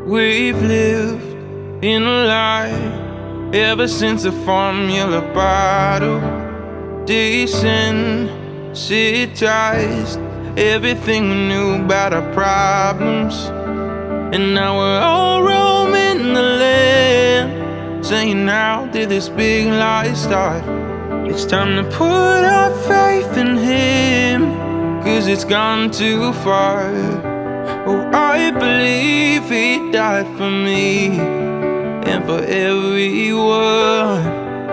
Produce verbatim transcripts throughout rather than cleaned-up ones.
We've lived in a lie ever since the formula bottle desensitized everything we knew about our problems. And now we're all roaming the land, saying how did this big lie start? It's time to put our faith in him, 'cause it's gone too far. Oh, I believe he died for me and for everyone.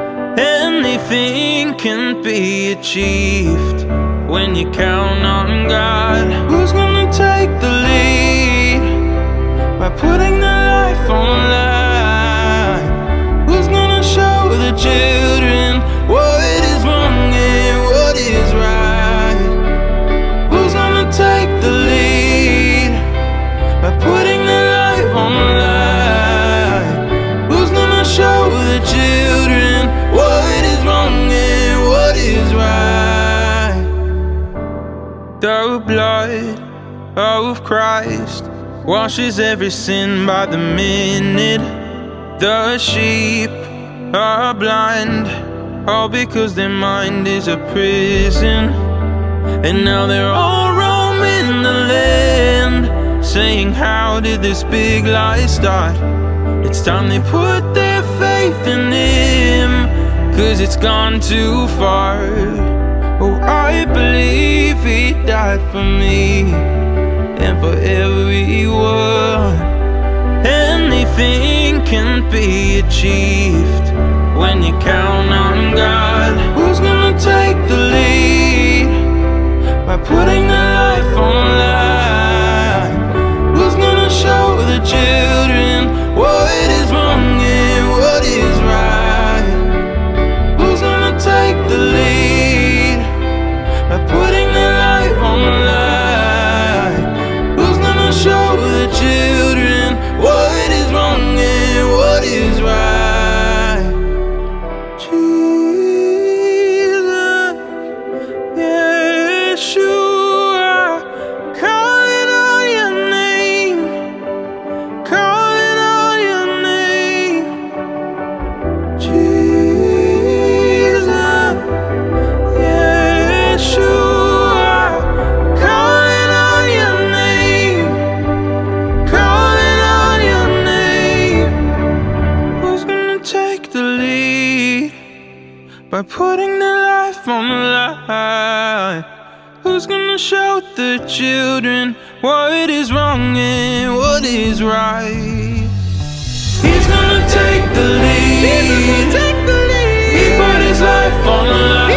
Anything can be achieved when you count on God. Who's gonna take the lead by putting their life on the line? Who's gonna show the children what is wrong and what is right? Who's gonna take the lead by putting their life on the line? Who's gonna show the children what is wrong and what is right? The blood of Christ washes every sin by the minute. The sheep are blind, all because their mind is a prison. And now they're all roaming the land, saying how did this big lie start? It's time they put their faith in him, 'cause it's gone too far. Oh, I believe he died for me and for everyone. Anything can be achieved when you count on God. Who's gonna take the lead by putting their life on the line? Who's gonna show the children what is wrong and what is right? Who's gonna take the lead by putting their life on the line? Who's gonna show the children what is wrong and what is right? Jesus, Yeshua, calling on your name, calling on your name. Jesus, Yeshua, calling on your name, calling on your name. Who's gonna take the lead by putting their life on the line? Who's gonna show the children what is wrong and what is right? He's gonna take the lead. He put his life on the line.